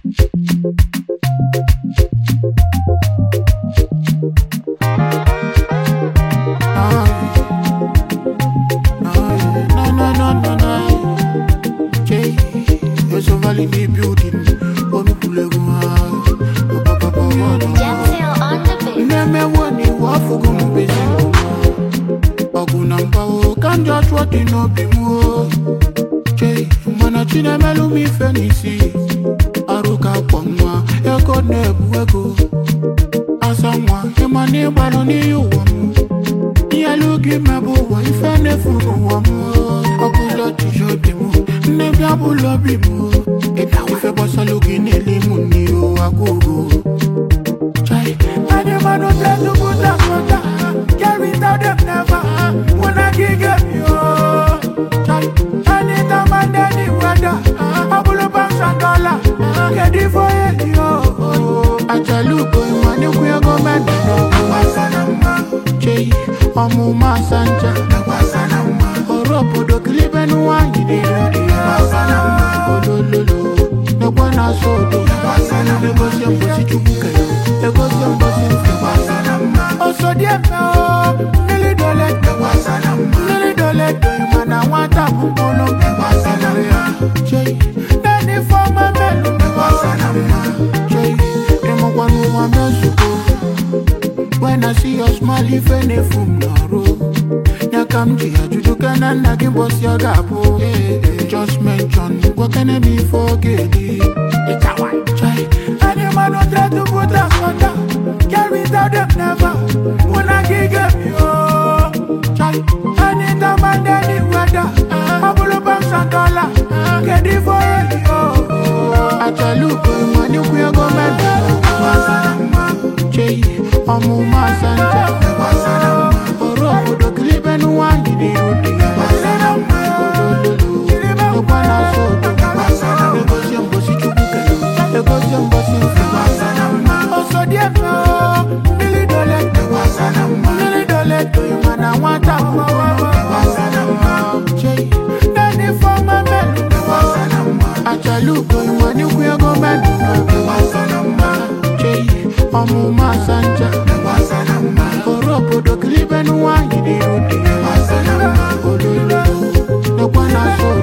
When I see your smile, if any from Naro, Yakamji, you do can and I can boss your gapo. Just mention what can I be forget? It's a white child. And your man will try to put us under. Carry out them never. When I give you, child. And in the man, then you weather. I pull up and dollar. Get it for you. I tell you, man, you will go mad. Omu masanja, oro do klibe no wangi di rudi. No bana soto, negotiam bosi chubuke, negotiam bosi fuma. Oso dieko, mili dole to imana wata kuwa. Nani foma melu, achalu ko imani kuya go melu. Omu masanja, oropo do klibe no wangi di rudi. No bana soto.